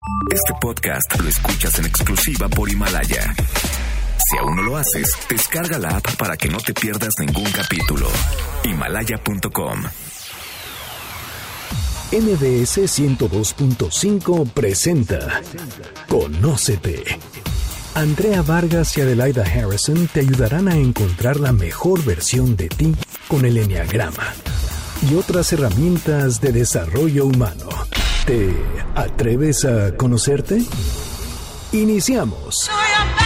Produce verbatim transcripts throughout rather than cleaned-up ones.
Este podcast lo escuchas en exclusiva por Himalaya. Si aún no lo haces, descarga la app para que no te pierdas ningún capítulo. Himalaya punto com. M B S ciento dos punto cinco presenta Conócete. Andrea Vargas y Adelaida Harrison te ayudarán a encontrar la mejor versión de ti con el Enneagrama y otras herramientas de desarrollo humano. ¿Te atreves a conocerte? Iniciamos.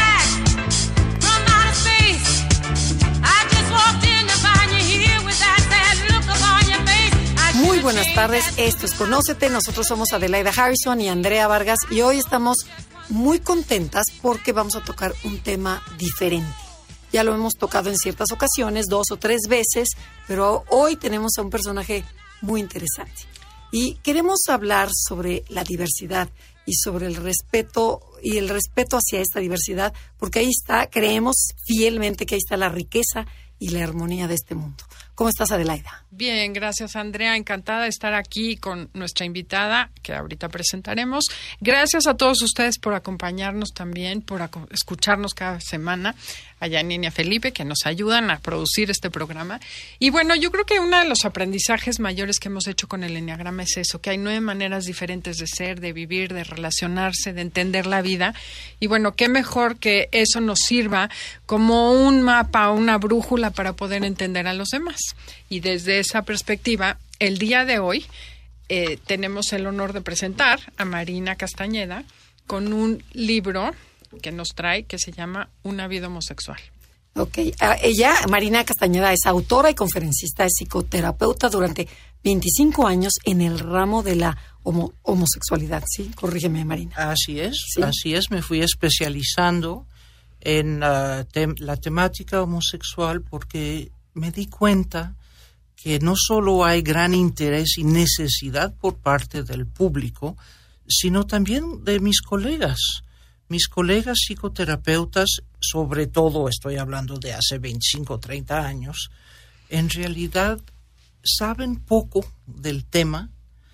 Muy buenas tardes, esto es Conócete. Nosotros somos Adelaida Harrison y Andrea Vargas y hoy estamos muy contentas porque vamos a tocar un tema diferente. Ya lo hemos tocado en ciertas ocasiones, dos o tres veces, pero hoy tenemos a un personaje muy interesante. Y queremos hablar sobre la diversidad y sobre el respeto y el respeto hacia esta diversidad, porque ahí está, creemos fielmente que ahí está la riqueza y la armonía de este mundo. ¿Cómo estás, Adelaida? Bien, gracias, Andrea. Encantada de estar aquí con nuestra invitada, que ahorita presentaremos. Gracias a todos ustedes por acompañarnos también, por ac- escucharnos cada semana. Allá en Niña Felipe, que nos ayudan a producir este programa. Y bueno, yo creo que uno de los aprendizajes mayores que hemos hecho con el Enneagrama es eso, que hay nueve maneras diferentes de ser, de vivir, de relacionarse, de entender la vida. Y bueno, qué mejor que eso nos sirva como un mapa, una brújula para poder entender a los demás. Y desde esa perspectiva, el día de hoy eh, tenemos el honor de presentar a Marina Castañeda con un libro que nos trae, que se llama Una vida homosexual. Ok, uh, ella, Marina Castañeda, es autora y conferencista, es psicoterapeuta durante veinticinco años en el ramo de la homo- homosexualidad, ¿sí? Corrígeme, Marina. Así es, ¿Sí? así es. Me fui especializando en uh, tem- la temática homosexual porque me di cuenta que no solo hay gran interés y necesidad por parte del público, sino también de mis colegas. Mis colegas psicoterapeutas, sobre todo estoy hablando de hace veinticinco o treinta años, en realidad saben poco del tema,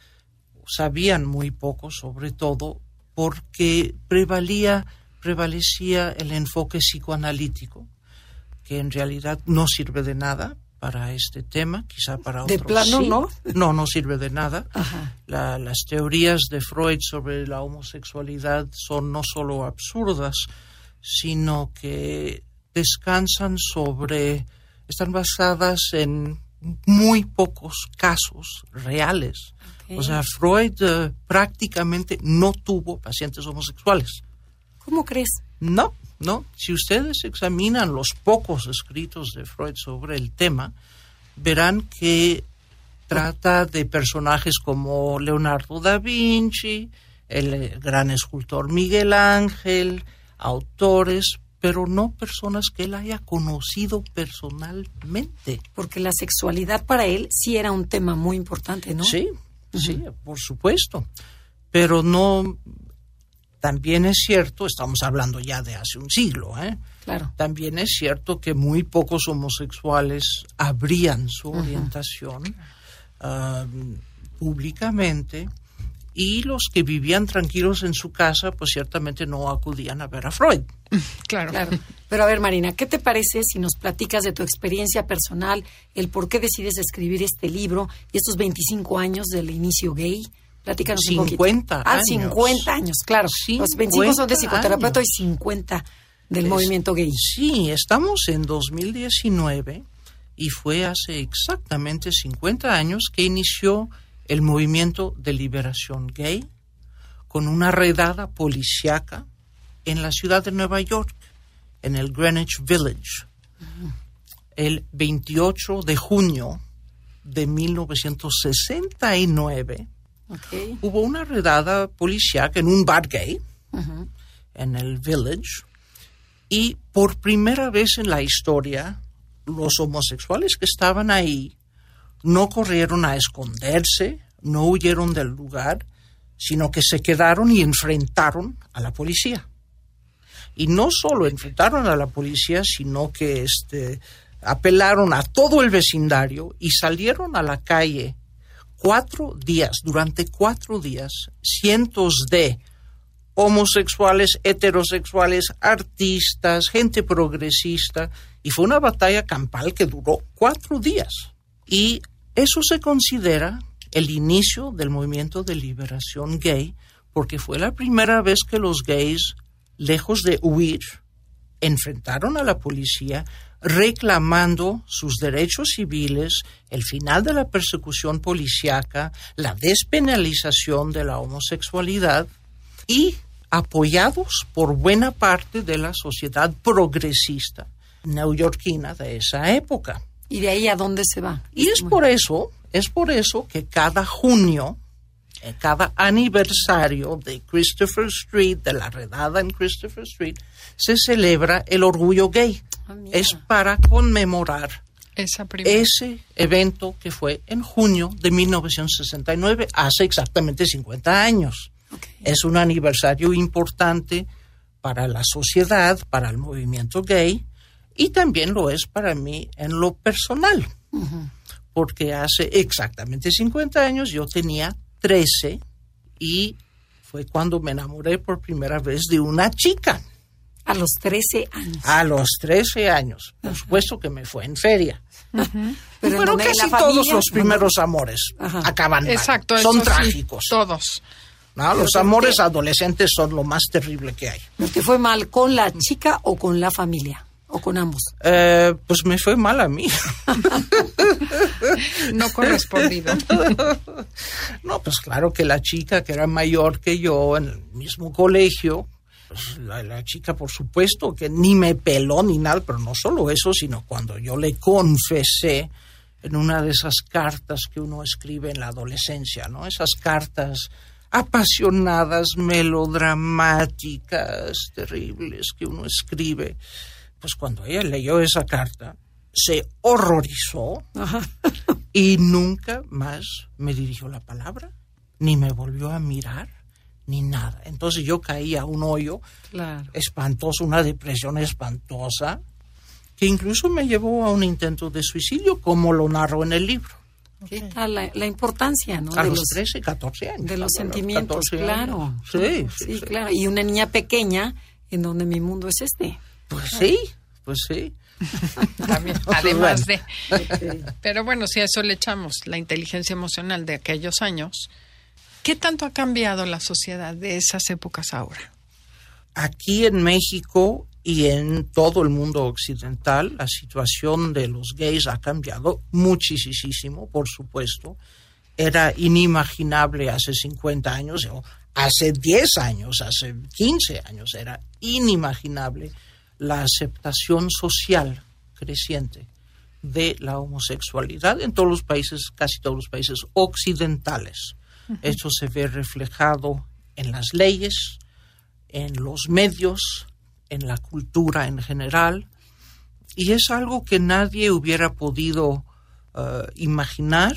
sabían muy poco sobre todo, porque prevalía, prevalecía el enfoque psicoanalítico, que en realidad no sirve de nada para este tema, quizá para otros de plano, sí. ¿no? No, no sirve de nada. Ajá. La, las teorías de Freud sobre la homosexualidad son no solo absurdas, sino que descansan sobre, están basadas en muy pocos casos reales. Okay. O sea, Freud uh, prácticamente no tuvo pacientes homosexuales. ¿Cómo crees? No. No, si ustedes examinan los pocos escritos de Freud sobre el tema, verán que trata de personajes como Leonardo da Vinci, el gran escultor Miguel Ángel, autores, pero no personas que él haya conocido personalmente. Porque la sexualidad para él sí era un tema muy importante, ¿no? Sí, uh-huh. sí, por supuesto, pero no... También es cierto, estamos hablando ya de hace un siglo, ¿eh? Claro. También es cierto que muy pocos homosexuales abrían su uh-huh. orientación uh, públicamente y los que vivían tranquilos en su casa, pues ciertamente no acudían a ver a Freud. Claro. Claro. Pero a ver, Marina, ¿qué te parece si nos platicas de tu experiencia personal, el por qué decides escribir este libro y estos veinticinco años del inicio gay? Platícanos un poquito. cincuenta Ah, años. cincuenta años, claro. Los veinticinco son de psicoterapeuta años. Y cincuenta del es, movimiento gay. Sí, estamos en dos mil diecinueve y fue hace exactamente cincuenta años que inició el movimiento de liberación gay con una redada policíaca en la ciudad de Nueva York, en el Greenwich Village, uh-huh. el veintiocho de junio de mil novecientos sesenta y nueve. Okay. Hubo una redada policíaca en un bar gay, uh-huh. en el Village, y por primera vez en la historia, los homosexuales que estaban ahí no corrieron a esconderse, no huyeron del lugar, sino que se quedaron y enfrentaron a la policía. Y no solo enfrentaron a la policía, sino que este, apelaron a todo el vecindario y salieron a la calle cuatro días, durante cuatro días, cientos de homosexuales, heterosexuales, artistas, gente progresista, y fue una batalla campal que duró cuatro días. Y eso se considera el inicio del movimiento de liberación gay, porque fue la primera vez que los gays, lejos de huir, enfrentaron a la policía reclamando sus derechos civiles, el final de la persecución policíaca, la despenalización de la homosexualidad y apoyados por buena parte de la sociedad progresista neoyorquina de esa época. ¿Y de ahí a dónde se va? Y es por eso, es por eso que cada junio, en cada aniversario de Christopher Street, de la redada en Christopher Street, se celebra el orgullo gay. Ah, es para conmemorar Esa primera. ese evento que fue en junio de mil novecientos sesenta y nueve, hace exactamente cincuenta años. Okay. Es un aniversario importante para la sociedad, para el movimiento gay, y también lo es para mí en lo personal. Uh-huh. Porque hace exactamente cincuenta años yo tenía trece y fue cuando me enamoré por primera vez de una chica. A los trece años. A los trece años. Por supuesto que me fue en feria. Uh-huh. Pero, Pero casi todos los primeros amores Ajá. acaban mal. Exacto, Son eso sí, trágicos. todos. ¿No? Los amores adolescentes son lo más terrible que hay. ¿Te fue mal con la chica o con la familia? ¿O con ambos? Eh, pues me fue mal a mí. No correspondido. No, pues claro que la chica que era mayor que yo en el mismo colegio, pues la, la chica por supuesto que ni me peló ni nada, pero no solo eso, sino cuando yo le confesé en una de esas cartas que uno escribe en la adolescencia, ¿no? Esas cartas apasionadas, melodramáticas, terribles que uno escribe. Pues cuando ella leyó esa carta, se horrorizó. Ajá. Y nunca más me dirigió la palabra, ni me volvió a mirar, ni nada. Entonces yo caí a un hoyo claro. espantoso, una depresión espantosa, que incluso me llevó a un intento de suicidio, como lo narro en el libro. ¿Qué tal la, la importancia, no? A de los, los trece, catorce años. De los ¿no? sentimientos, claro. Sí, sí, sí, sí, claro. Y una niña pequeña en donde mi mundo es este. Pues sí, pues sí. También, además de... Pero bueno, si a eso le echamos la inteligencia emocional de aquellos años, ¿qué tanto ha cambiado la sociedad de esas épocas ahora? Aquí en México y en todo el mundo occidental, la situación de los gays ha cambiado muchísimo, por supuesto. Era inimaginable hace cincuenta años, o hace diez años, hace quince años, era inimaginable la aceptación social creciente de la homosexualidad en todos los países, casi todos los países occidentales. Uh-huh. Esto se ve reflejado en las leyes, en los medios, en la cultura en general, y es algo que nadie hubiera podido uh, imaginar,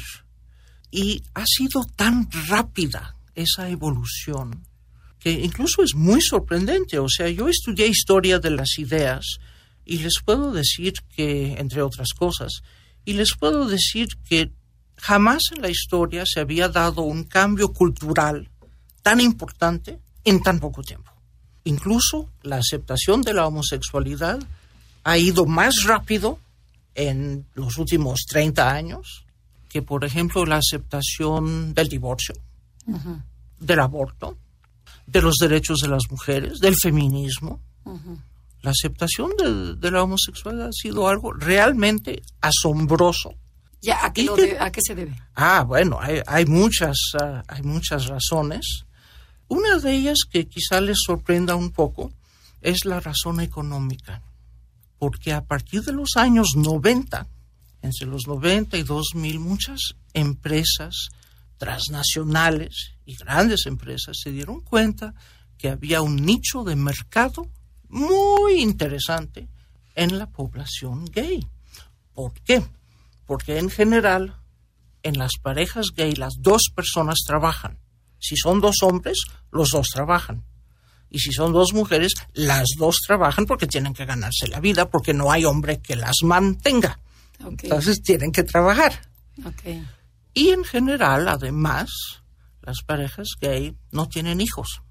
y ha sido tan rápida esa evolución que incluso es muy sorprendente. O sea, yo estudié historia de las ideas y les puedo decir que, entre otras cosas, y les puedo decir que jamás en la historia se había dado un cambio cultural tan importante en tan poco tiempo. Incluso la aceptación de la homosexualidad ha ido más rápido en los últimos treinta años que, por ejemplo, la aceptación del divorcio, uh-huh. del aborto, de los derechos de las mujeres, del feminismo. Uh-huh. La aceptación de, de la homosexualidad ha sido algo realmente asombroso. ¿Ya a qué, lo de, ¿a qué se debe? Ah, bueno, hay, hay, muchas, uh, hay muchas razones. Una de ellas que quizá les sorprenda un poco es la razón económica. Porque a partir de los años noventa, entre los noventa y dos mil, muchas empresas transnacionales y grandes empresas se dieron cuenta que había un nicho de mercado muy interesante en la población gay. ¿Por qué? Porque en general, en las parejas gay, las dos personas trabajan. Si son dos hombres, los dos trabajan. Y si son dos mujeres, las dos trabajan porque tienen que ganarse la vida, porque no hay hombre que las mantenga. Okay. Entonces tienen que trabajar. Okay. Y en general, además, las parejas gay no tienen hijos.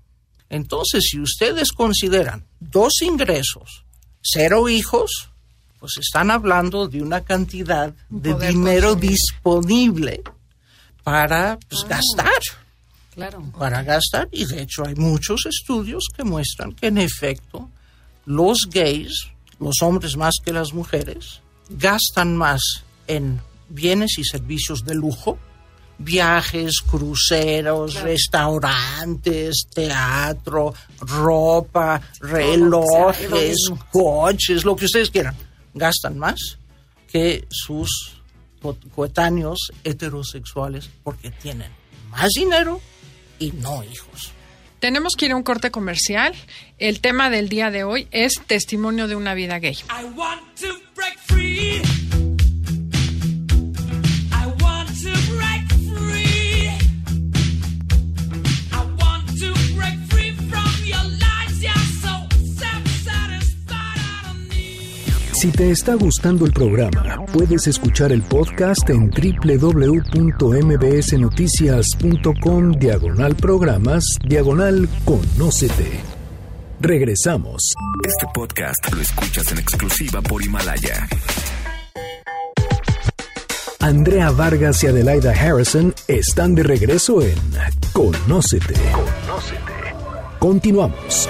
Entonces, si ustedes consideran dos ingresos, cero hijos, pues están hablando de una cantidad de dinero consumir. disponible para pues, ah, gastar. Claro. Para gastar. Y de hecho hay muchos estudios que muestran que en efecto los gays, los hombres más que las mujeres, gastan más en bienes y servicios de lujo, viajes, cruceros, claro. restaurantes, teatro, ropa, relojes, lo coches, lo que ustedes quieran. Gastan más que sus coetáneos heterosexuales porque tienen más dinero y no hijos. Tenemos que ir a un corte comercial. El tema del día de hoy es testimonio de una vida gay. I want to break free. Si te está gustando el programa, puedes escuchar el podcast en www.mbsnoticias.com diagonal programas diagonal Conócete. Regresamos. Este podcast lo escuchas en exclusiva por Himalaya. Andrea Vargas y Adelaida Harrison están de regreso en Conócete. Conócete. Continuamos.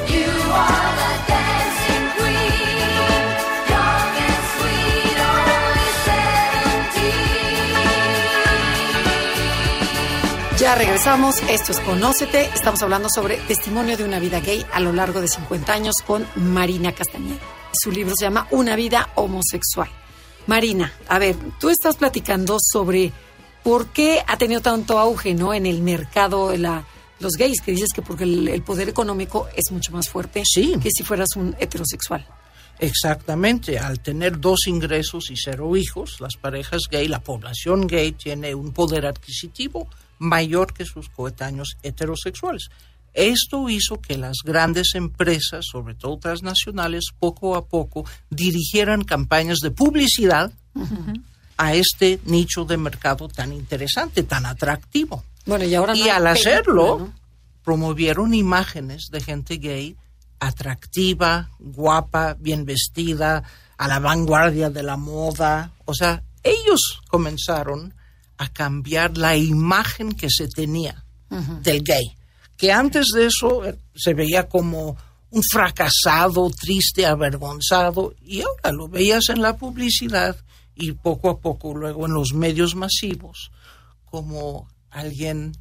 Ya regresamos, esto es Conócete, estamos hablando sobre testimonio de una vida gay a lo largo de cincuenta años con Marina Castañeda. Su libro se llama Una vida homosexual. Marina, a ver, tú estás platicando sobre por qué ha tenido tanto auge, ¿no?, en el mercado de la, los gays, que dices que porque el, el poder económico es mucho más fuerte sí. que si fueras un heterosexual. Exactamente, al tener dos ingresos y cero hijos, las parejas gay, la población gay tiene un poder adquisitivo mayor que sus coetáneos heterosexuales. Esto hizo que las grandes empresas, sobre todo transnacionales, poco a poco dirigieran campañas de publicidad uh-huh. a este nicho de mercado tan interesante, tan atractivo. Bueno, y ahora no y al hacerlo, película, ¿no? promovieron imágenes de gente gay atractiva, guapa, bien vestida, a la vanguardia de la moda. O sea, ellos comenzaron a cambiar la imagen que se tenía uh-huh. del gay, que antes de eso se veía como un fracasado, triste, avergonzado, y ahora lo veías en la publicidad y poco a poco luego en los medios masivos como alguien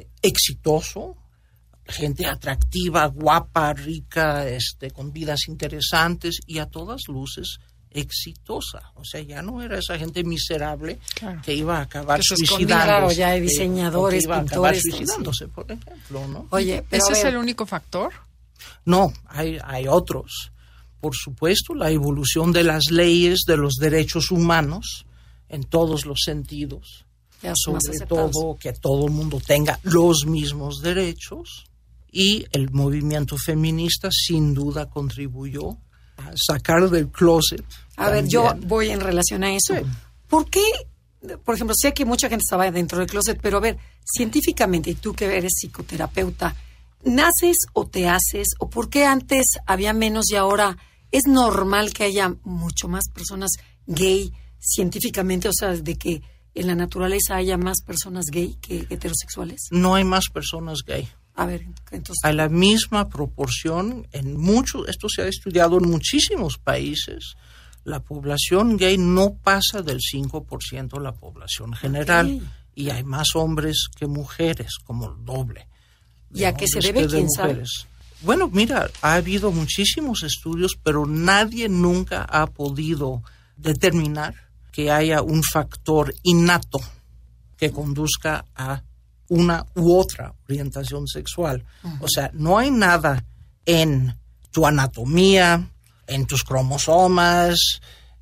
exitoso, gente atractiva, guapa, rica, este, con vidas interesantes y a todas luces exitosa. O sea, ya no era esa gente miserable que, que iba a acabar suicidándose. Claro, ya hay diseñadores, que iba pintores. A acabar suicidándose, sí. por ejemplo, ¿no? Oye, pero ¿ese es el único factor? No, hay, hay otros. Por supuesto, la evolución de las leyes, de los derechos humanos, en todos los sentidos. Ya sobre todo que todo el mundo tenga los mismos derechos. Y el movimiento feminista sin duda contribuyó a sacar del closet. A también. ver, yo voy en relación a eso. Sí. ¿Por qué, por ejemplo, sé que mucha gente estaba dentro del closet, pero a ver, científicamente, y tú que eres psicoterapeuta, ¿naces o te haces? ¿O por qué antes había menos y ahora es normal que haya mucho más personas gay científicamente? O sea, de que en la naturaleza haya más personas gay que heterosexuales. No hay más personas gay. A ver, entonces. A la misma proporción, en muchos, esto se ha estudiado en muchísimos países, la población gay no pasa del cinco por ciento de la población general. Okay. Y hay más hombres que mujeres, como el doble. ¿Y a qué se debe? ¿Quién sabe? Bueno, mira, ha habido muchísimos estudios, pero nadie nunca ha podido determinar que haya un factor innato que conduzca a una u otra orientación sexual. Uh-huh. O sea, no hay nada en tu anatomía, en tus cromosomas,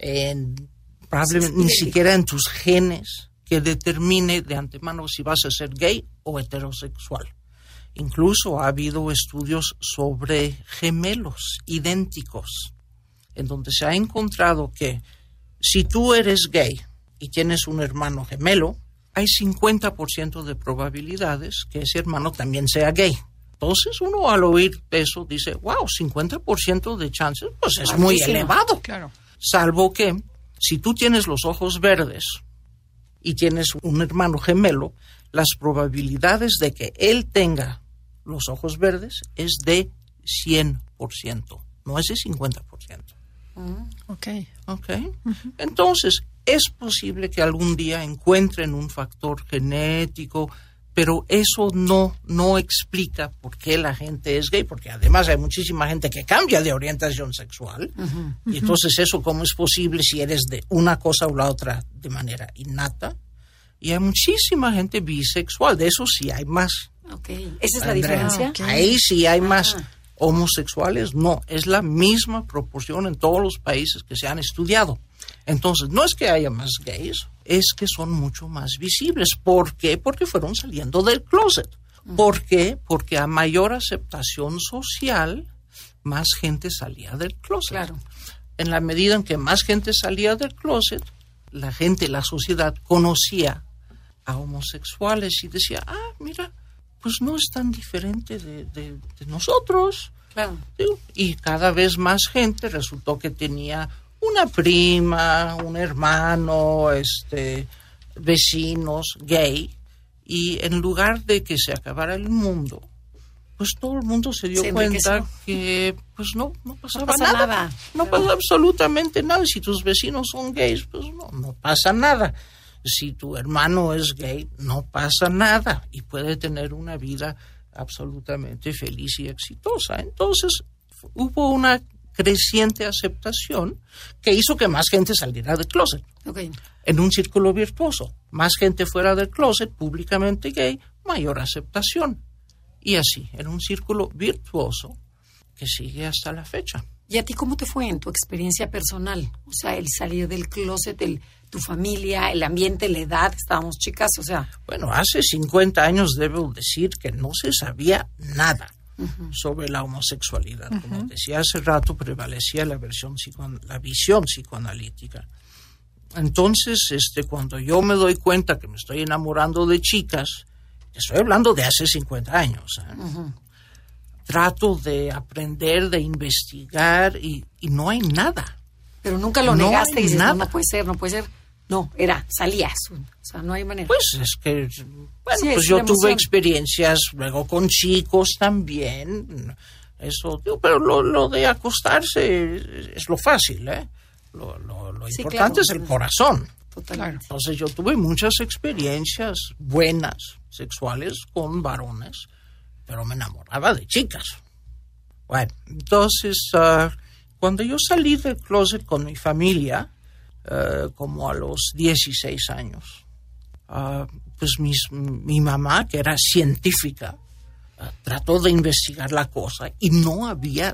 en, probablemente sí, sí. ni siquiera en tus genes, que determine de antemano si vas a ser gay o heterosexual. Incluso ha habido estudios sobre gemelos idénticos, en donde se ha encontrado que si tú eres gay y tienes un hermano gemelo, hay cincuenta por ciento de probabilidades que ese hermano también sea gay. Entonces uno al oír eso dice, wow, cincuenta por ciento de chances, pues es muy Altísimo. elevado. Claro. Salvo que si tú tienes los ojos verdes y tienes un hermano gemelo, las probabilidades de que él tenga los ojos verdes es de cien por ciento, no es de cincuenta por ciento. Ok. ¿Ok? Uh-huh. Entonces, es posible que algún día encuentren un factor genético, pero eso no, no explica por qué la gente es gay, porque además hay muchísima gente que cambia de orientación sexual, uh-huh. y entonces eso cómo es posible si eres de una cosa o la otra de manera innata, y hay muchísima gente bisexual, de eso sí hay más. Okay. ¿Esa es la Andrea, diferencia? Okay. Ahí sí hay más. Ah. Homosexuales, no, es la misma proporción en todos los países que se han estudiado. Entonces, no es que haya más gays, es que son mucho más visibles. ¿Por qué? Porque fueron saliendo del closet. ¿Por qué? Porque a mayor aceptación social, más gente salía del closet. Claro. En la medida en que más gente salía del closet, la gente, la sociedad conocía a homosexuales y decía, ah, mira, pues no es tan diferente de, de, de nosotros. Claro. ¿Sí? Y cada vez más gente resultó que tenía una prima, un hermano, este, vecinos gay, y en lugar de que se acabara el mundo, pues todo el mundo se dio se cuenta que pues no, no pasaba no pasa nada. nada. No Claro. pasa absolutamente nada. Si tus vecinos son gays, pues no, no pasa nada. Si tu hermano es gay, no pasa nada y puede tener una vida absolutamente feliz y exitosa. Entonces, hubo una creciente aceptación que hizo que más gente saliera del closet. Okay. En un círculo virtuoso. Más gente fuera del closet, públicamente gay, mayor aceptación. Y así, en un círculo virtuoso que sigue hasta la fecha. ¿Y a ti cómo te fue en tu experiencia personal? O sea, el salir del closet, el, tu familia, el ambiente, la edad, estábamos chicas, o sea... Bueno, hace cincuenta años debo decir que no se sabía nada uh-huh. sobre la homosexualidad. Uh-huh. Como decía hace rato, prevalecía la, versión psico- la visión psicoanalítica. Entonces, este, cuando yo me doy cuenta que me estoy enamorando de chicas, estoy hablando de hace cincuenta años, ¿eh? Uh-huh. Trato de aprender, de investigar y, y no hay nada. Pero nunca lo no negaste y dices, nada. no, no puede ser, no puede ser. No, era, salías. O sea, no hay manera. Pues es que, bueno, sí, pues es yo la tuve emoción. experiencias luego con chicos también. Eso, digo, pero lo, lo de acostarse es, es lo fácil, ¿eh? Lo, lo, lo Sí, importante claro. es el corazón. Totalmente. Entonces yo tuve muchas experiencias buenas, sexuales, con varones, pero me enamoraba de chicas. Bueno, entonces, uh, cuando yo salí del closet con mi familia, uh, como a los dieciséis años, uh, pues mis, mi mamá, que era científica, uh, trató de investigar la cosa y no había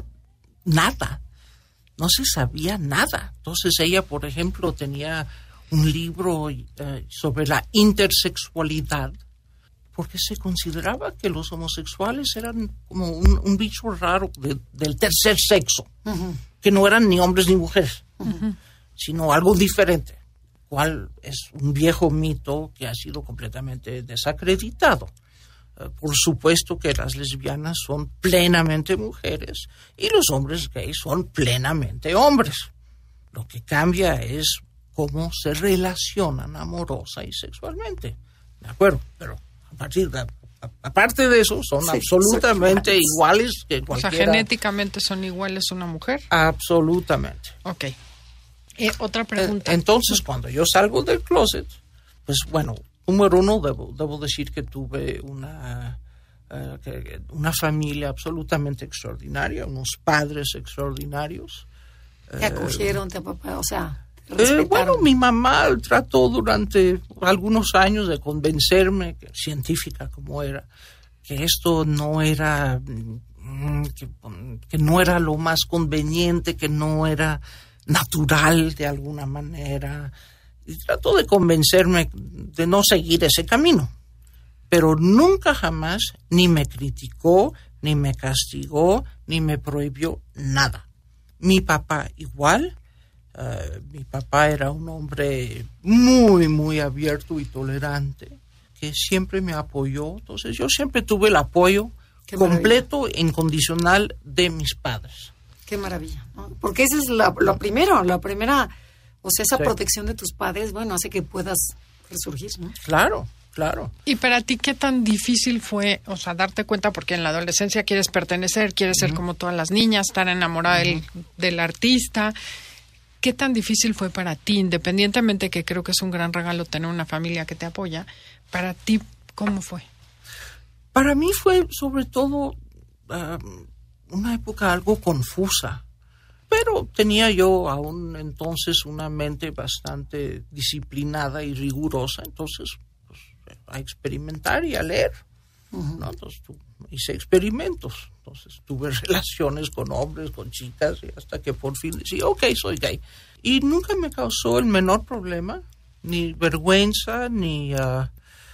nada, no se sabía nada. Entonces ella, por ejemplo, tenía un libro uh, sobre la intersexualidad, porque se consideraba que los homosexuales eran como un, un bicho raro de, del tercer sexo, uh-huh. que no eran ni hombres ni mujeres, uh-huh. sino algo diferente, cual es un viejo mito que ha sido completamente desacreditado. Uh, por supuesto que las lesbianas son plenamente mujeres y los hombres gays son plenamente hombres. Lo que cambia es cómo se relacionan amorosa y sexualmente. ¿De acuerdo? Pero a partir de, a, aparte de eso, son sí, absolutamente sí. iguales que cualquiera. O sea, genéticamente son iguales una mujer. Absolutamente. Ok. Eh, otra pregunta. Eh, entonces, cuando yo salgo del closet, pues bueno, número uno, debo, debo decir que tuve una, uh, que, una familia absolutamente extraordinaria, unos padres extraordinarios. ¿Te acogieron, te papá? O sea... Eh, bueno, mi mamá trató durante algunos años de convencerme, que, científica como era, que esto no era, que, que no era lo más conveniente, que no era natural de alguna manera. Y trató de convencerme de no seguir ese camino. Pero nunca jamás ni me criticó, ni me castigó, ni me prohibió nada. Mi papá igual. Uh, mi papá era un hombre muy, muy abierto y tolerante, que siempre me apoyó. Entonces yo siempre tuve el apoyo Qué completo maravilla. e incondicional de mis padres. Qué maravilla, ¿no? Porque esa es la, lo primero, la primera, o sea, esa Sí. protección de tus padres, bueno, hace que puedas resurgir, ¿no? Claro, claro. ¿Y para ti qué tan difícil fue, o sea, darte cuenta, porque en la adolescencia quieres pertenecer, quieres ser como todas las niñas, estar enamorada del, del artista? ¿Qué tan difícil fue para ti, independientemente que creo que es un gran regalo tener una familia que te apoya, para ti, cómo fue? Para mí fue sobre todo uh, una época algo confusa, pero tenía yo aún entonces una mente bastante disciplinada y rigurosa, entonces pues, a experimentar y a leer. Uh-huh. ¿No? Entonces tu, hice experimentos, entonces tuve relaciones con hombres, con chicas, y hasta que por fin decía, ok, soy gay. Y nunca me causó el menor problema, ni vergüenza, ni... Uh,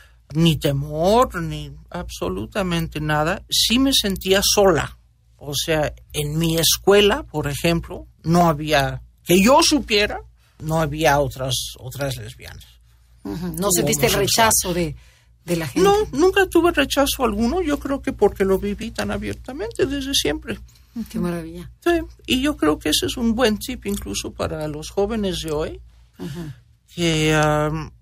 ni temor, ni absolutamente nada. Sí me sentía sola. O sea, en mi escuela, por ejemplo, no había, que yo supiera, no había otras otras lesbianas. Uh-huh. ¿No sentiste el rechazo de, de la gente? No, nunca tuve rechazo alguno. Yo creo que porque lo viví tan abiertamente desde siempre. Qué maravilla. Sí, y yo creo que ese es un buen tip incluso para los jóvenes de hoy. Uh-huh. Que um,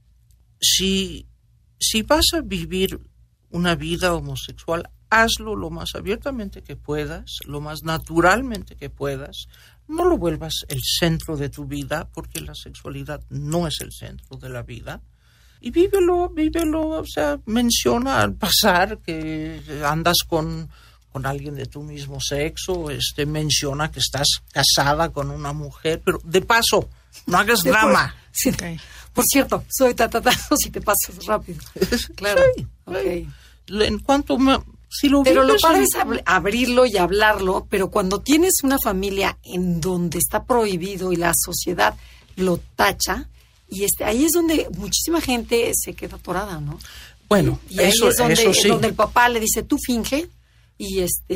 si... Si vas a vivir una vida homosexual, hazlo lo más abiertamente que puedas, lo más naturalmente que puedas. No lo vuelvas el centro de tu vida, porque la sexualidad no es el centro de la vida. Y vívelo, vívelo, o sea, menciona al pasar que andas con, con alguien de tu mismo sexo, este, menciona que estás casada con una mujer, pero de paso, no hagas sí, drama. Sí. Okay. Por cierto, soy tatata, si te pasas rápido. Claro. Sí, okay. En cuanto me, si lo pero lo vives, padre es ab- abrirlo y hablarlo, pero cuando tienes una familia en donde está prohibido y la sociedad lo tacha, y este ahí es donde muchísima gente se queda atorada, ¿no? Bueno, y, y ahí eso, es donde, eso sí. donde el papá le dice, tú finge y este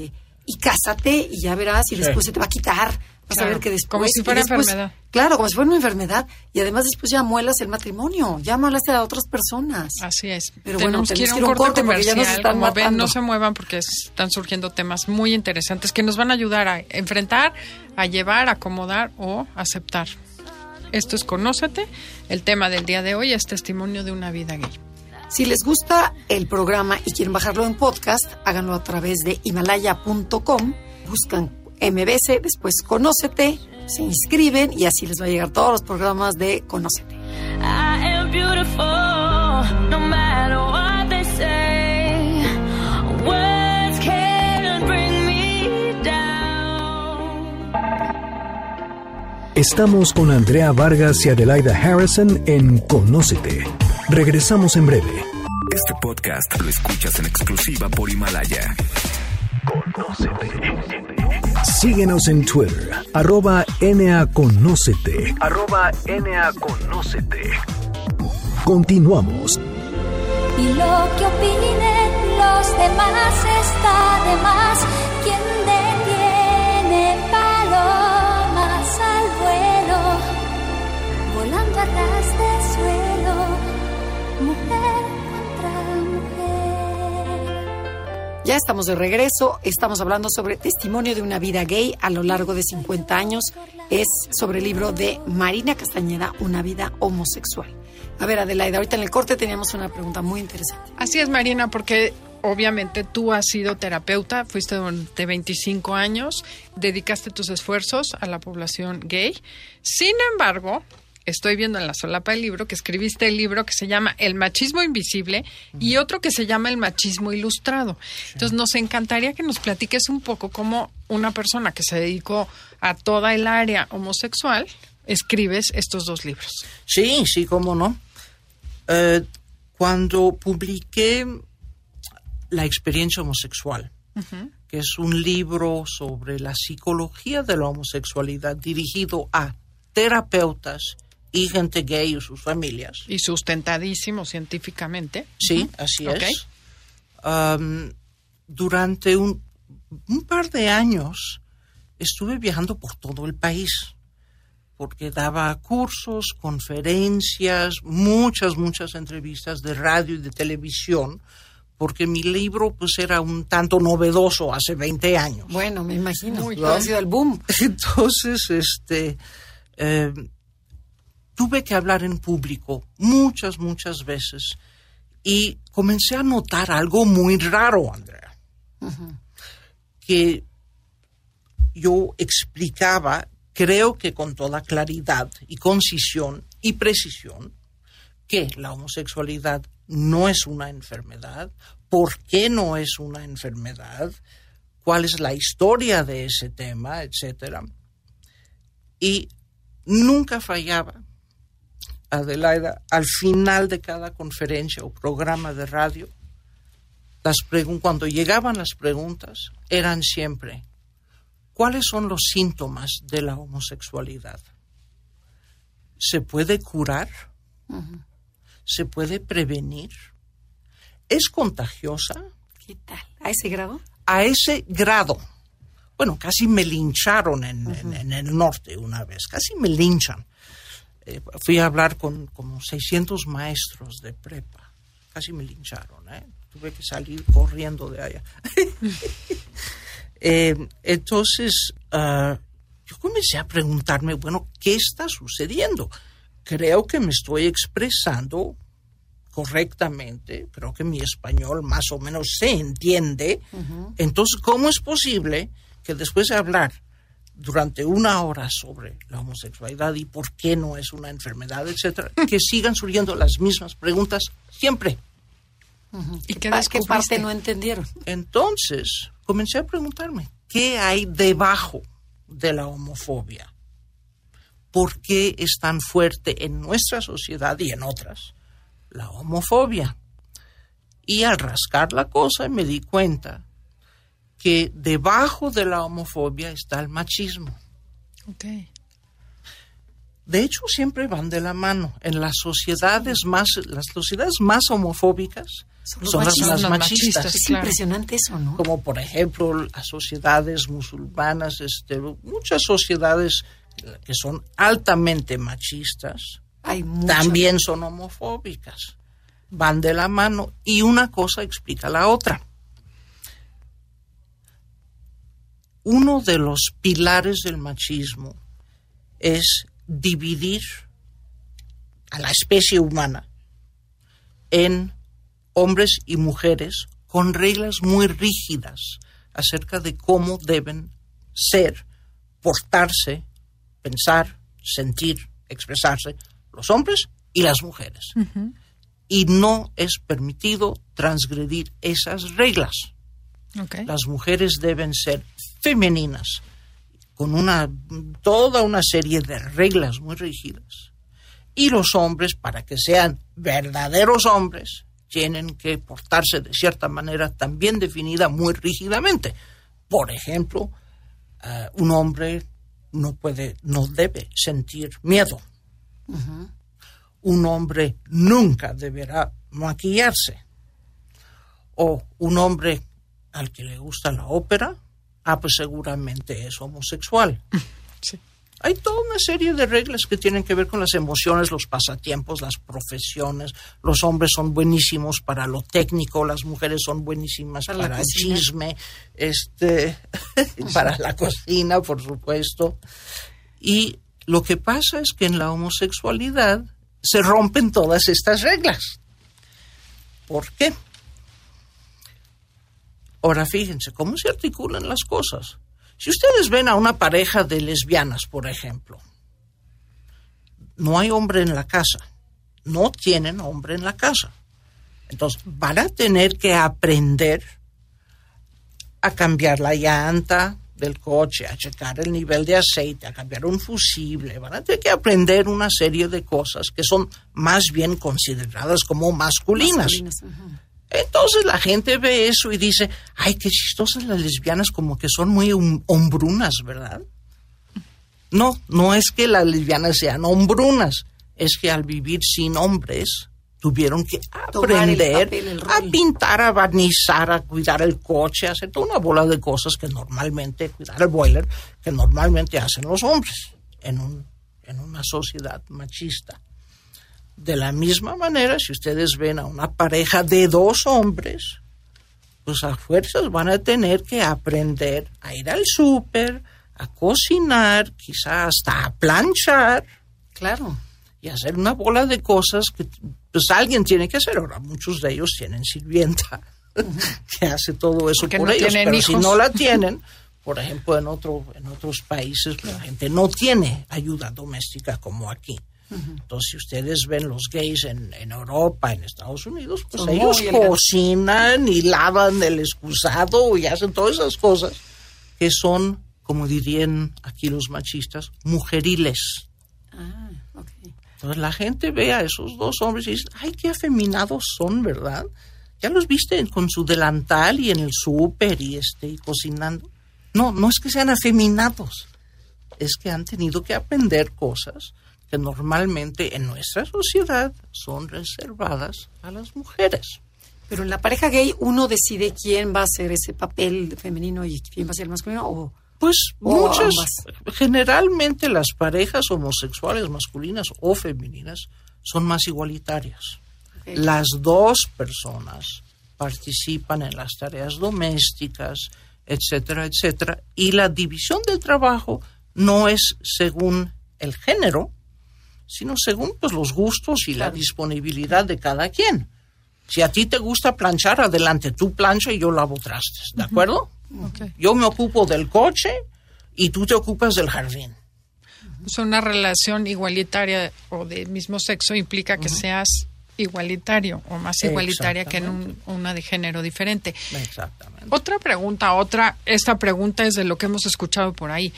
y cásate y ya verás y sí. después se te va a quitar. Vas claro, a ver que después... Como si fuera después, enfermedad. Claro, como si fuera una enfermedad. Y además después ya muelas el matrimonio. Ya muelaste a otras personas. Así es. Pero tenemos bueno, que ir a un, un corte comercial. Ya nos están como matando. Ven, no se muevan porque están surgiendo temas muy interesantes que nos van a ayudar a enfrentar, a llevar, a acomodar o aceptar. Esto es Conócete. El tema del día de hoy es testimonio de una vida gay. Si les gusta el programa y quieren bajarlo en podcast, háganlo a través de himalaya punto com. Buscan M B C, después Conócete, se inscriben y así les va a llegar todos los programas de Conócete. I am beautiful, no matter what they say. Words can't bring me down. Estamos con Andrea Vargas y Adelaida Harrison en Conócete. Regresamos en breve. Este podcast lo escuchas en exclusiva por Himalaya. Conócete. Síguenos en Twitter, arroba naconócete. Arroba naconócete. Continuamos. Y lo que opinen los demás está de más. Quien detiene palomas al vuelo, volando a ras de suelo, mujer contra mujer. Ya estamos de regreso, estamos hablando sobre testimonio de una vida gay a lo largo de cincuenta años. Es sobre el libro de Marina Castañeda, Una vida homosexual. A ver, Adelaida, ahorita en el corte teníamos una pregunta muy interesante. Así es, Marina, porque obviamente tú has sido terapeuta, fuiste durante veinticinco años, dedicaste tus esfuerzos a la población gay. Sin embargo, estoy viendo en la solapa del libro que escribiste el libro que se llama El machismo invisible y otro que se llama El machismo ilustrado. Entonces, nos encantaría que nos platiques un poco cómo una persona que se dedicó a toda el área homosexual escribes estos dos libros. Sí, sí, cómo no. Eh, cuando publiqué La experiencia homosexual, uh-huh. que es un libro sobre la psicología de la homosexualidad dirigido a terapeutas y gente gay y sus familias. Y sustentadísimo científicamente. Sí, uh-huh. así okay. es. Um, durante un, un par de años estuve viajando por todo el país, porque daba cursos, conferencias, muchas, muchas entrevistas de radio y de televisión, porque mi libro pues era un tanto novedoso hace veinte años. Bueno, me imagino. ¿no? Ha sido el boom. Entonces, este, eh, tuve que hablar en público muchas, muchas veces y comencé a notar algo muy raro, Andrea. Uh-huh. Que yo explicaba, creo que con toda claridad y concisión y precisión, que la homosexualidad no es una enfermedad, por qué no es una enfermedad, cuál es la historia de ese tema, etcétera. Y nunca fallaba, Adelaida, al final de cada conferencia o programa de radio, las pregun- cuando llegaban las preguntas, eran siempre, ¿cuáles son los síntomas de la homosexualidad? ¿Se puede curar? Uh-huh. ¿Se puede prevenir? ¿Es contagiosa? ¿Qué tal? ¿A ese grado? A ese grado. Bueno, casi me lincharon en, uh-huh. en, en el norte una vez. Casi me linchan. Eh, fui a hablar con como seiscientos maestros de prepa. Casi me lincharon, ¿eh? Tuve que salir corriendo de allá. eh, entonces, uh, yo comencé a preguntarme, bueno, ¿qué está sucediendo? Creo que me estoy expresando correctamente, creo que mi español más o menos se entiende. Uh-huh. Entonces, ¿cómo es posible que después de hablar durante una hora sobre la homosexualidad y por qué no es una enfermedad, etcétera, que sigan surgiendo las mismas preguntas siempre? Uh-huh. ¿Y qué, ¿Qué parte no entendieron? Entonces, comencé a preguntarme, ¿qué hay debajo de la homofobia? ¿Por qué es tan fuerte en nuestra sociedad y en otras la homofobia? Y al rascar la cosa me di cuenta que debajo de la homofobia está el machismo. Okay. De hecho, siempre van de la mano. En las sociedades más, las sociedades más homofóbicas son, son las más machistas. machistas. Es claro. Impresionante eso, ¿no? Como por ejemplo las sociedades musulmanas, este, muchas sociedades que son altamente machistas, Hay también son homofóbicas. Van de la mano y una cosa explica la otra. Uno de los pilares del machismo es dividir a la especie humana en hombres y mujeres con reglas muy rígidas acerca de cómo deben ser, portarse, pensar, sentir, expresarse los hombres y las mujeres. Uh-huh. Y no es permitido transgredir esas reglas. Okay. Las mujeres deben ser femeninas, con una toda una serie de reglas muy rígidas. Y los hombres, para que sean verdaderos hombres, tienen que portarse de cierta manera también definida muy rígidamente. Por ejemplo, uh, un hombre no puede, no debe sentir miedo. Uh-huh. Un hombre nunca deberá maquillarse. O un hombre al que le gusta la ópera, ah, pues seguramente es homosexual. Sí. Hay toda una serie de reglas que tienen que ver con las emociones, los pasatiempos, las profesiones. Los hombres son buenísimos para lo técnico, las mujeres son buenísimas para, para el chisme, este, para la cocina, por supuesto. Y lo que pasa es que en la homosexualidad se rompen todas estas reglas. ¿Por qué? Ahora fíjense cómo se articulan las cosas. Si ustedes ven a una pareja de lesbianas, por ejemplo, no hay hombre en la casa, no tienen hombre en la casa. Entonces van a tener que aprender a cambiar la llanta del coche, a checar el nivel de aceite, a cambiar un fusible. Van a tener que aprender una serie de cosas que son más bien consideradas como masculinas. masculinas uh-huh. Entonces la gente ve eso y dice, ay, qué chistosas las lesbianas, como que son muy hom- hombrunas, ¿verdad? No, no es que las lesbianas sean hombrunas, es que al vivir sin hombres tuvieron que aprender papel, a pintar, a barnizar, a cuidar el coche, a hacer toda una bola de cosas que normalmente, cuidar el boiler, que normalmente hacen los hombres en, un, en una sociedad machista. De la misma manera, si ustedes ven a una pareja de dos hombres, pues a fuerzas van a tener que aprender a ir al súper, a cocinar, quizás hasta a planchar. Claro. Y hacer una bola de cosas que pues alguien tiene que hacer. Ahora, muchos de ellos tienen sirvienta uh-huh. que hace todo eso Porque por no ellos. Pero hijos. Si no la tienen, por ejemplo, en otro, en otros países pues, la gente no tiene ayuda doméstica como aquí. Uh-huh. Entonces, si ustedes ven los gays en, en Europa, en Estados Unidos, pues Son ellos cocinan y lavan el excusado y hacen todas esas cosas que son, como dirían aquí los machistas, mujeriles. Ah, okay. Entonces la gente ve a esos dos hombres y dice, ay, qué afeminados son, ¿verdad? Ya los viste con su delantal y en el súper y, este, y cocinando. No, no es que sean afeminados, es que han tenido que aprender cosas que normalmente en nuestra sociedad son reservadas a las mujeres. Pero en la pareja gay uno decide quién va a hacer ese papel femenino y quién va a ser el masculino, o... Pues o muchas, ambas. Generalmente las parejas homosexuales masculinas o femeninas son más igualitarias. Okay. Las dos personas participan en las tareas domésticas, etcétera, etcétera, y la división del trabajo no es según el género, sino según pues, los gustos y claro. la disponibilidad de cada quien. Si a ti te gusta planchar, adelante, tú plancha y yo lavo trastes, ¿de acuerdo? Okay. Yo me ocupo del coche y tú te ocupas del jardín. Pues una relación igualitaria o de mismo sexo implica que uh-huh. seas igualitario o más igualitaria que en un, una de género diferente. Exactamente. Otra pregunta, otra, esta pregunta es de lo que hemos escuchado por ahí,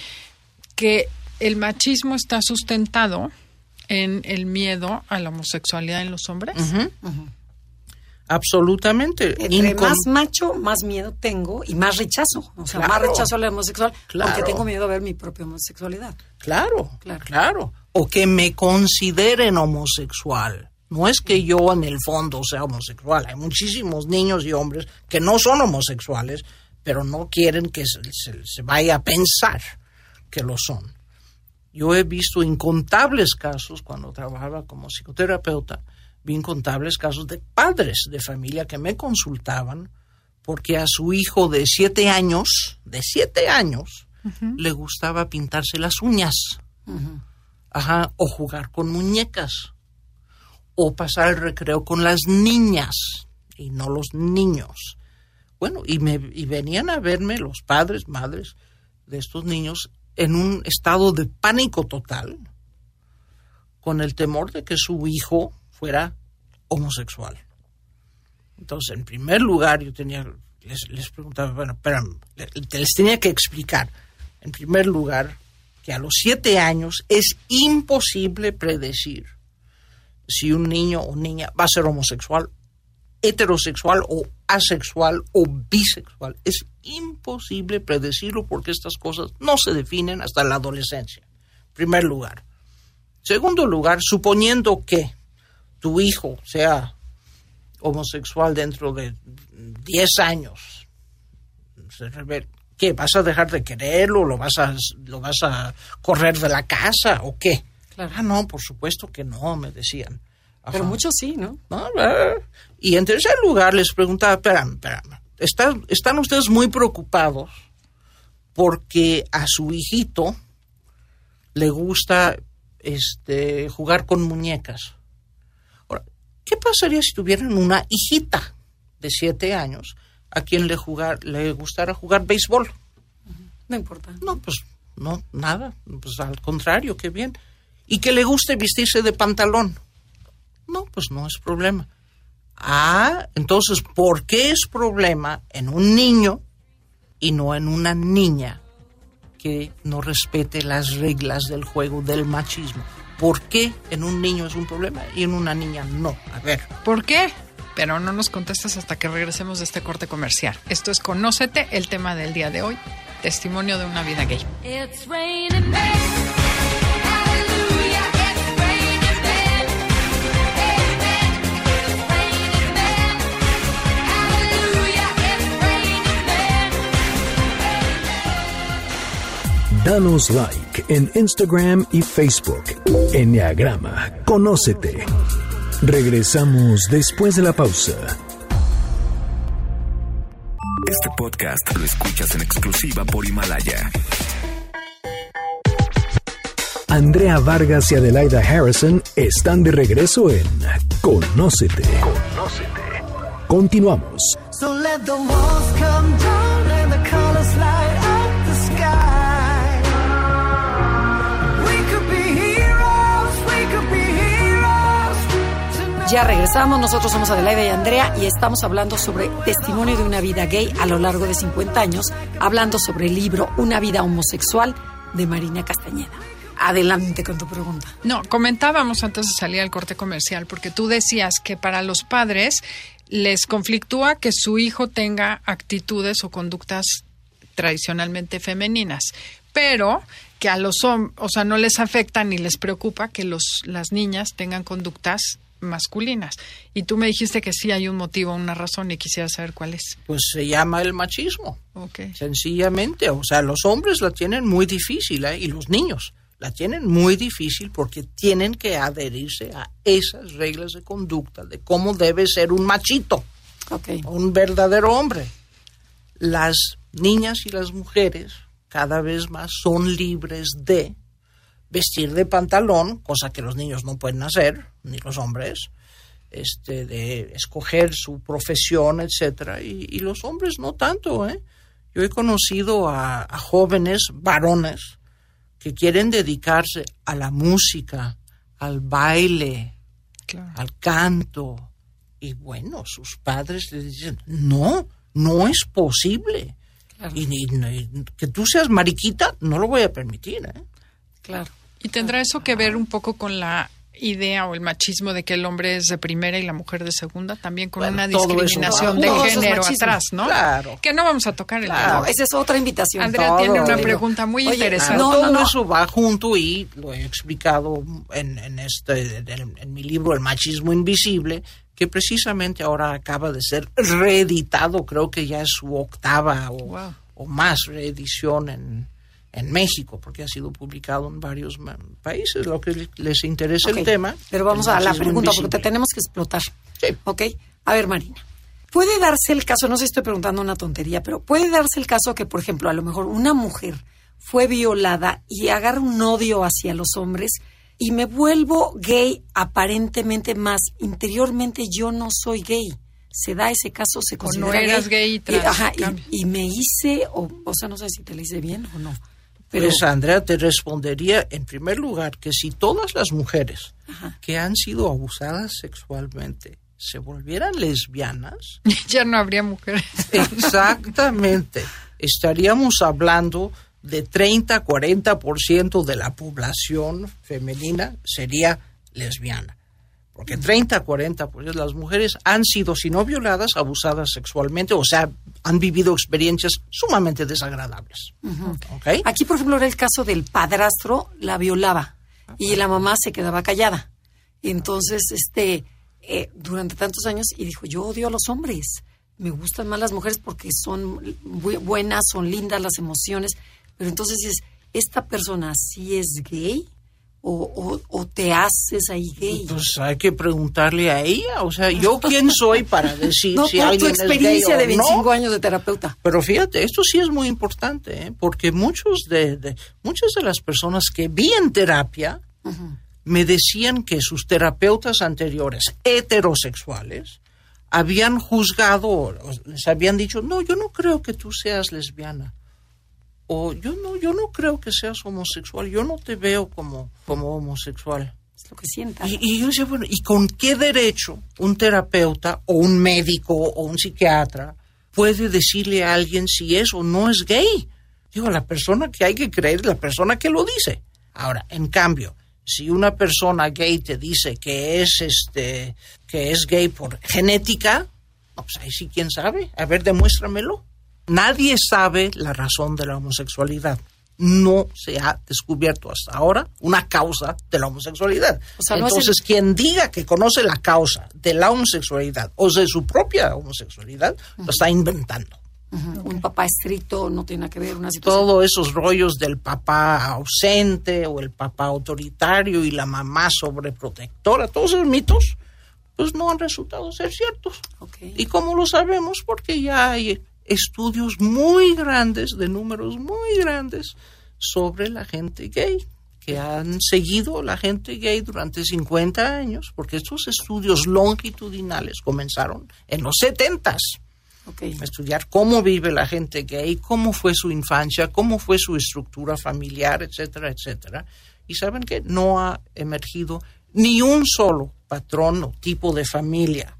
que el machismo está sustentado en el miedo a la homosexualidad en los hombres. Uh-huh. Uh-huh. Absolutamente. Entre Incom- más macho, más miedo tengo y más rechazo. O sea, claro. más rechazo a la homosexual Claro. porque tengo miedo a ver mi propia homosexualidad. Claro, Claro. claro. O que me consideren homosexual. No es que yo en el fondo sea homosexual. Hay muchísimos niños y hombres que no son homosexuales, pero no quieren que se, se, se vaya a pensar que lo son. Yo he visto incontables casos cuando trabajaba como psicoterapeuta. Vi incontables casos de padres de familia que me consultaban porque a su hijo de siete años, de siete años, uh-huh. le gustaba pintarse las uñas, uh-huh. ajá, o jugar con muñecas, o pasar el recreo con las niñas y no los niños. Bueno, y, me, y venían a verme los padres, madres de estos niños en un estado de pánico total, con el temor de que su hijo fuera homosexual. Entonces, en primer lugar, yo tenía, les, les preguntaba, bueno, espérame, les, les tenía que explicar, en primer lugar, que a los siete años es imposible predecir si un niño o niña va a ser homosexual, heterosexual o asexual o bisexual. Es imposible predecirlo porque estas cosas no se definen hasta la adolescencia. En primer lugar. Segundo lugar, suponiendo que tu hijo sea homosexual dentro de diez años, ¿qué? ¿Vas a dejar de quererlo? ¿Lo vas a, lo vas a correr de la casa o qué? Claro. Ah, no, por supuesto que no, me decían. Ajá. Pero muchos sí, ¿no? ¿no? Y en tercer lugar les preguntaba, espérame, espérame, ¿están, están ustedes muy preocupados porque a su hijito le gusta este, jugar con muñecas? Ahora, ¿qué pasaría si tuvieran una hijita de siete años a quien le, jugar, le gustara jugar béisbol? No importa. No, pues no, nada, pues al contrario, qué bien. Y que le guste vestirse de pantalón. No, pues no es problema. Ah, entonces, ¿por qué es problema en un niño y no en una niña que no respete las reglas del juego del machismo? ¿Por qué en un niño es un problema y en una niña no? A ver. ¿Por qué? Pero no nos contestas hasta que regresemos de este corte comercial. Esto es Conócete, el tema del día de hoy, testimonio de una vida gay. It's raining men. Danos like en Instagram y Facebook. Enneagrama, Conócete. Regresamos después de la pausa. Este podcast lo escuchas en exclusiva por Himalaya. Andrea Vargas y Adelaida Harrison están de regreso en Conócete. Conócete. Continuamos. So let the walls come down and the colors light up the sky. We could be heroes, we could be heroes tonight. Ya regresamos, nosotros somos Adelaida y Andrea y estamos hablando sobre testimonio de una vida gay a lo largo de cincuenta años, hablando sobre el libro Una vida homosexual de Marina Castañeda. Adelante con tu pregunta. No, comentábamos antes de salir al corte comercial, porque tú decías que para los padres les conflictúa que su hijo tenga actitudes o conductas tradicionalmente femeninas, pero que a los hombres, o sea, no les afecta ni les preocupa que los las niñas tengan conductas masculinas. Y tú me dijiste que sí hay un motivo, una razón, y quisiera saber cuál es. Pues se llama el machismo. Okay. Sencillamente, o sea, los hombres la tienen muy difícil, ¿eh? Y los niños la tienen muy difícil porque tienen que adherirse a esas reglas de conducta de cómo debe ser un machito, Okay. un verdadero hombre. Las niñas y las mujeres cada vez más son libres de vestir de pantalón, cosa que los niños no pueden hacer, ni los hombres, este, de escoger su profesión, etcétera, y, y los hombres no tanto, ¿eh? Yo he conocido a, a jóvenes varones que quieren dedicarse a la música, al baile, Claro. al canto, y bueno, sus padres les dicen, no, no es posible. Claro. Y, y- y que tú seas mariquita, no lo voy a permitir, ¿eh? Claro. ¿Y tendrá eso que ver un poco con la idea o el machismo de que el hombre es de primera y la mujer de segunda, también con Bueno, una todo eso discriminación va de junto. No, eso es género machismo. atrás, ¿no? Claro. Que no vamos a tocar el Claro. tema. No, esa es otra invitación. Andrea Todo. tiene una Digo, pregunta muy oye, interesante. no, todo no, no. eso va junto y lo he explicado en, en este en, en mi libro El machismo invisible, que precisamente ahora acaba de ser reeditado, creo que ya es su octava o, Wow. o más reedición en, en México, porque ha sido publicado en varios ma- países, lo que les interesa Ok, el tema. Pero vamos el a la machismo pregunta porque te invisible. tenemos que explotar. Sí. ¿Ok? A ver, Marina. ¿Puede darse el caso, no sé si estoy preguntando una tontería, pero puede darse el caso que, por ejemplo, a lo mejor una mujer fue violada y agarra un odio hacia los hombres y me vuelvo gay aparentemente más? Interiormente yo no soy gay. ¿Se da ese caso? ¿Se O considera no eras gay y tras- ajá, cambia. y, y me hice, o, o sea, no sé si te lo hice bien o no. Pero, Pues Andrea, te respondería en primer lugar que si todas las mujeres Ajá. que han sido abusadas sexualmente se volvieran lesbianas, Ya no habría mujeres. exactamente, estaríamos hablando de treinta a cuarenta por ciento de la población femenina sería lesbiana. Porque treinta a cuarenta por ciento de las mujeres han sido, si no violadas, abusadas sexualmente, o sea, han vivido experiencias sumamente desagradables. ¿Ok? Aquí, por ejemplo, era el caso del padrastro, la violaba y la mamá se quedaba callada. Entonces, este, eh, durante tantos años, y dijo, yo odio a los hombres, me gustan más las mujeres porque son bu- buenas, son lindas las emociones, pero entonces es, ¿esta persona sí es gay o, o, o te haces ahí gay? Pues hay que preguntarle a ella, o sea, ¿yo quién soy para decir No, si por tu alguien es gay experiencia o de veinticinco no? años de terapeuta. Pero fíjate, esto sí es muy importante, ¿eh? Porque muchos de, de muchas de las personas que vi en terapia me decían que sus terapeutas anteriores heterosexuales habían juzgado, o les habían dicho, no, yo no creo que tú seas lesbiana, o yo no, yo no creo que seas homosexual, yo no te veo como, como homosexual. Es lo que sienta. Y, y yo decía, bueno, ¿y con qué derecho un terapeuta o un médico o un psiquiatra puede decirle a alguien si es o no es gay? Digo, la persona que hay que creer es la persona que lo dice. Ahora, en cambio, si una persona gay te dice que es este que es gay por genética, no, pues ahí sí, quién sabe. A ver, demuéstramelo. Nadie sabe la razón de la homosexualidad. No se ha descubierto hasta ahora una causa de la homosexualidad. O sea, no es Entonces, el- quien diga que conoce la causa de la homosexualidad o de su propia homosexualidad, lo está inventando. Ujú. Un papá estricto no tiene nada que ver una situación. Todos esos rollos del papá ausente o el papá autoritario y la mamá sobreprotectora, todos esos mitos, pues no han resultado ser ciertos. Ok. ¿Y cómo lo sabemos? Porque ya hay estudios muy grandes, de números muy grandes, sobre la gente gay, que han seguido la gente gay durante cincuenta años, porque estos estudios longitudinales comenzaron en los setentas. Okay. Estudiar cómo vive la gente gay, cómo fue su infancia, cómo fue su estructura familiar, etcétera, etcétera. Y saben que no ha emergido ni un solo patrón o tipo de familia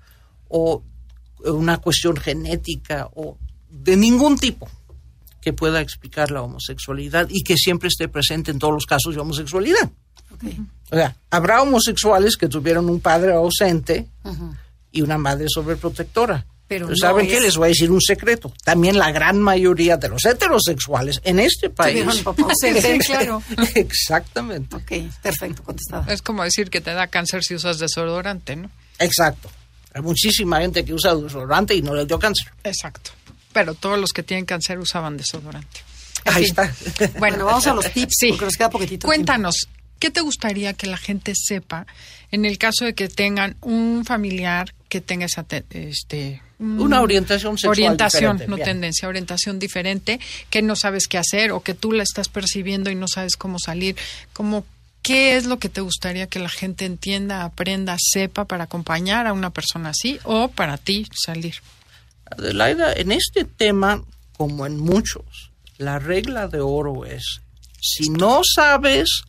o una cuestión genética o de ningún tipo que pueda explicar la homosexualidad y que siempre esté presente en todos los casos de homosexualidad. Okay. O sea, habrá homosexuales que tuvieron un padre ausente Uh-huh. y una madre sobreprotectora. Pero Pero no ¿saben es... qué? Les voy a decir un secreto. También la gran mayoría de los heterosexuales en este país... Tuvieron papá ausente, claro. Exactamente. Ok, perfecto, contestado. Es como decir que te da cáncer si usas desodorante, ¿no? Exacto. Hay muchísima gente que usa desodorante y no le dio cáncer. Exacto. Pero todos los que tienen cáncer usaban desodorante. En Ahí fin. está. Bueno, vamos a los tips, Sí. porque nos queda poquitito Cuéntanos, ¿qué te gustaría que la gente sepa en el caso de que tengan un familiar que tenga esa te- este un- Una orientación sexual orientación, diferente, no bien. tendencia, orientación diferente, que no sabes qué hacer o que tú la estás percibiendo y no sabes cómo salir? Como ¿qué es lo que te gustaría que la gente entienda, aprenda, sepa para acompañar a una persona así o para ti salir? Adelaida, en este tema, como en muchos, la regla de oro es, si no sabes,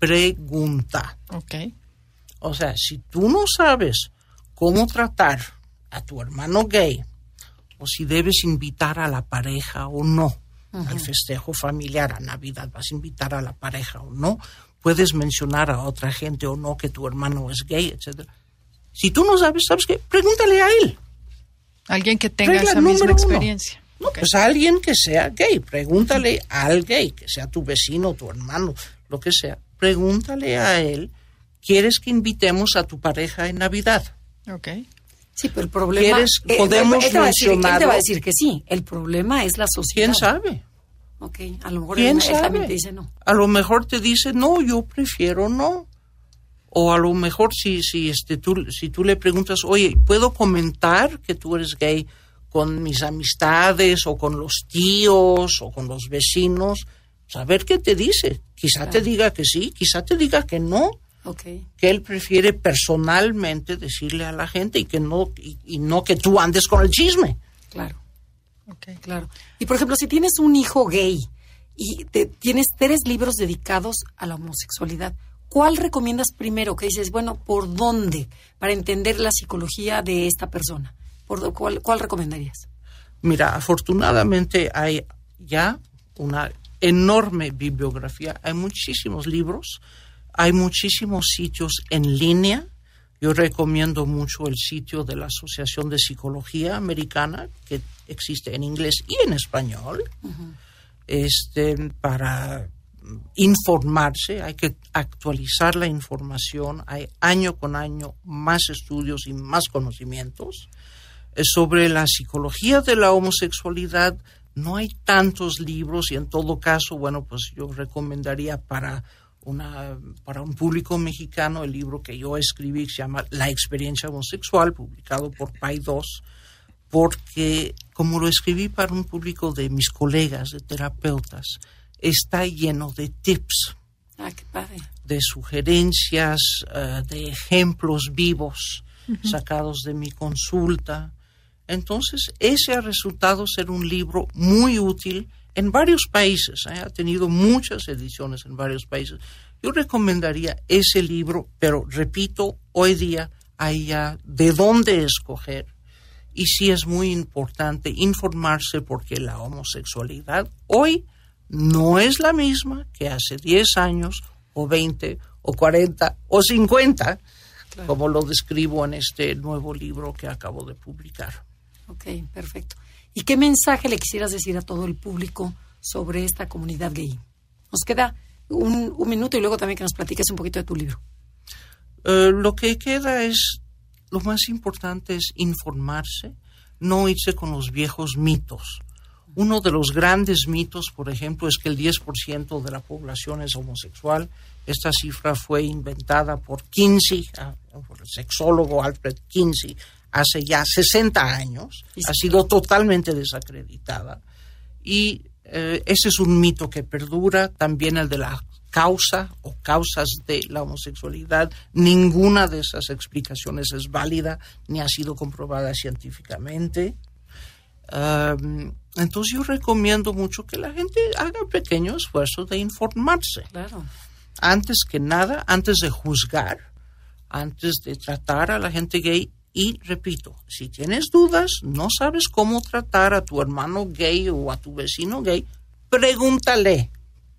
pregunta. Ok. O sea, si tú no sabes cómo tratar a tu hermano gay, o si debes invitar a la pareja o no, uh-huh. al festejo familiar, a Navidad, vas a invitar a la pareja o no, puedes mencionar a otra gente o no que tu hermano es gay, etcétera. Si tú no sabes, ¿sabes qué? Pregúntale a él. Alguien que tenga Regla esa misma número uno. experiencia. No, Ok. pues a alguien que sea gay. Pregúntale al gay, que sea tu vecino, tu hermano, lo que sea. Pregúntale a él, ¿quieres que invitemos a tu pareja en Navidad? Ok. Sí, pero el problema... ¿Quieres- podemos él te va a decir- Él te mencionarlo? va a decir que sí. El problema es la sociedad. ¿Quién sabe? Ok, a lo mejor ¿Quién él, él también sabe? te dice no. A lo mejor te dice, no, yo prefiero no. O a lo mejor si, si, este, tú, si tú le preguntas, oye, ¿puedo comentar que tú eres gay con mis amistades o con los tíos o con los vecinos? Saber qué te dice. Quizá Claro. te diga que sí, quizá te diga que no. Ok, Que él prefiere personalmente decirle a la gente y que no y, y no que tú andes con el chisme. claro, Ok. claro. Y por ejemplo, si tienes un hijo gay y te, tienes tres libros dedicados a la homosexualidad, ¿cuál recomiendas primero? Que dices, bueno, ¿por dónde? Para entender la psicología de esta persona. ¿Por do- cuál, ¿Cuál recomendarías? Mira, afortunadamente hay ya una enorme bibliografía, hay muchísimos libros, hay muchísimos sitios en línea. Yo recomiendo mucho el sitio de la Asociación de Psicología Americana, que existe en inglés y en español, uh-huh. este, para informarse. Hay que actualizar la información. Hay año con año más estudios y más conocimientos. Eh, sobre la psicología de la homosexualidad no hay tantos libros y en todo caso, bueno, pues yo recomendaría para Una, para un público mexicano el libro que yo escribí, que se llama La experiencia homosexual, publicado por Pay dos, porque como lo escribí para un público de mis colegas, de terapeutas, está lleno de tips, Ah, qué padre. de sugerencias, uh, de ejemplos vivos uh-huh. sacados de mi consulta. Entonces, ese ha resultado ser un libro muy útil en varios países, ¿eh? Ha tenido muchas ediciones en varios países. Yo recomendaría ese libro, pero repito, hoy día hay ya de dónde escoger. Y sí es muy importante informarse porque la homosexualidad hoy no es la misma que hace diez años, o veinte, o cuarenta, o cincuenta, claro. como lo describo en este nuevo libro que acabo de publicar. Ok, perfecto. ¿Y qué mensaje le quisieras decir a todo el público sobre esta comunidad gay? Nos queda un, un minuto y luego también que nos platiques un poquito de tu libro. Uh, lo que queda es, lo más importante es informarse, no irse con los viejos mitos. Uno de los grandes mitos, por ejemplo, es que el diez por ciento de la población es homosexual. Esta cifra fue inventada por Kinsey, por el sexólogo Alfred Kinsey, hace ya sesenta años, Y ha sido totalmente desacreditada. Y eh, ese es un mito que perdura, también el de la causa o causas de la homosexualidad. Ninguna de esas explicaciones es válida ni ha sido comprobada científicamente. Um, entonces yo recomiendo mucho que la gente haga pequeño esfuerzo de informarse. Claro. Antes que nada, antes de juzgar, antes de tratar a la gente gay. Y repito, si tienes dudas, no sabes cómo tratar a tu hermano gay o a tu vecino gay, pregúntale.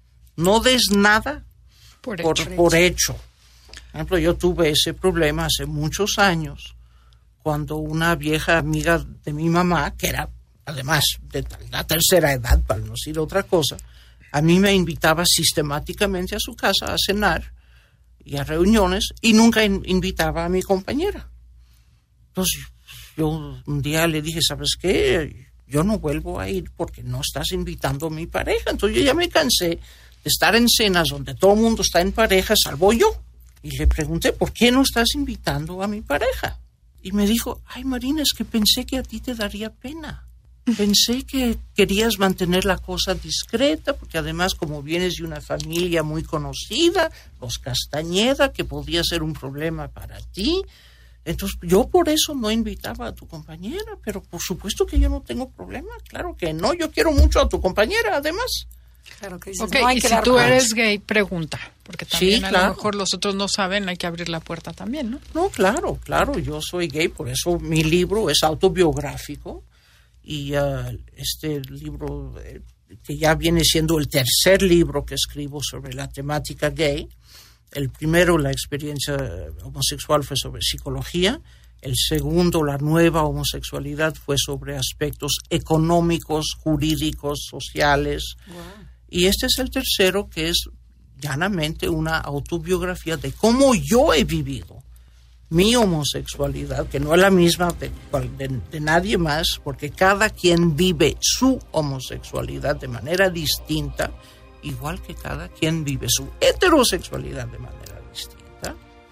No des nada Por por, hecho. por hecho. Por ejemplo, yo tuve ese problema hace muchos años cuando una vieja amiga de mi mamá, que era además de la tercera edad, para no decir otra cosa, a mí me invitaba sistemáticamente a su casa a cenar y a reuniones y nunca in- invitaba a mi compañera. Entonces yo un día le dije, ¿sabes qué? Yo no vuelvo a ir porque no estás invitando a mi pareja. Entonces yo ya me cansé de estar en cenas donde todo el mundo está en pareja, salvo yo. Y le pregunté, ¿por qué no estás invitando a mi pareja? Y me dijo, ay Marina, es que pensé que a ti te daría pena. Pensé que querías mantener la cosa discreta, porque además como vienes de una familia muy conocida, los Castañeda, que podía ser un problema para ti. Entonces yo por eso no invitaba a tu compañera, pero por supuesto que yo no tengo problema, claro que no, yo quiero mucho a tu compañera además. Claro que dices, Ok, no hay y que si dar tú pasos. eres gay, pregunta, porque también Sí, a claro. lo mejor los otros no saben, hay que abrir la puerta también, ¿no? No, claro, claro, yo soy gay, por eso mi libro es autobiográfico y uh, este libro, eh, que ya viene siendo el tercer libro que escribo sobre la temática gay. El primero, la experiencia homosexual, fue sobre psicología. El segundo, la nueva homosexualidad, fue sobre aspectos económicos, jurídicos, sociales. Wow. Y este es el tercero, que es llanamente una autobiografía de cómo yo he vivido mi homosexualidad, que no es la misma de, de, de nadie más, porque cada quien vive su homosexualidad de manera distinta, igual que cada quien vive su heterosexualidad de manera distinta.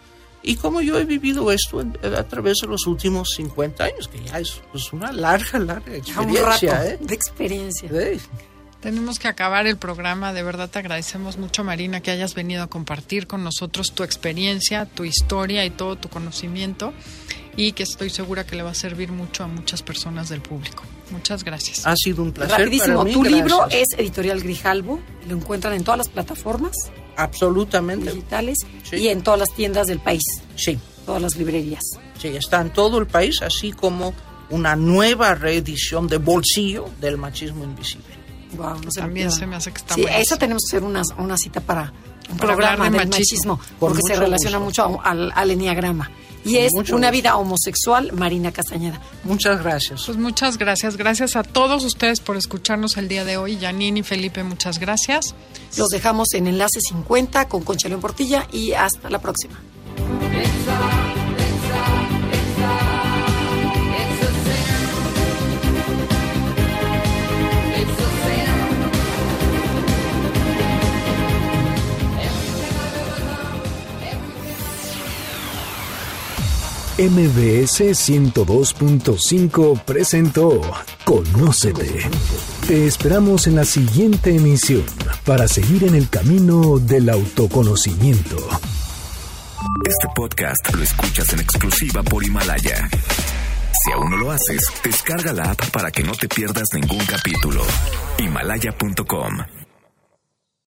Y como yo he vivido esto en, a través de los últimos cincuenta años, que ya es pues, una larga, larga Ya un rato experiencia. ¿eh? de experiencia. Sí. Tenemos que acabar el programa. De verdad te agradecemos mucho, Marina, que hayas venido a compartir con nosotros tu experiencia, tu historia y todo tu conocimiento, y que estoy segura que le va a servir mucho a muchas personas del público. Muchas gracias. Ha sido un placer Rapidísimo, para mí. tu gracias. libro es Editorial Grijalbo, lo encuentran en todas las plataformas Absolutamente. digitales Sí. y en todas las tiendas del país, Sí, todas las librerías. sí, está en todo el país, así como una nueva reedición de bolsillo del Machismo Invisible. Wow, no se También lo se pierdan. me hace que está Sí, buenísimo. esa tenemos que hacer una, una cita para un Para programa hablar de del machismo. machismo, Con porque se mucho relaciona gusto. mucho a- al, al enneagrama. Y Con es mucho Una gusto. vida homosexual, Marina Castañeda. Muchas gracias. Pues muchas gracias. Gracias a todos ustedes por escucharnos el día de hoy. Janine y Felipe, muchas gracias. Los dejamos en Enlace cincuenta con Concha León Portilla y hasta la próxima. M B S ciento dos punto cinco presentó Conócete. Te esperamos en la siguiente emisión para seguir en el camino del autoconocimiento. Este podcast lo escuchas en exclusiva por Himalaya. Si aún no lo haces, descarga la app para que no te pierdas ningún capítulo. Himalaya punto com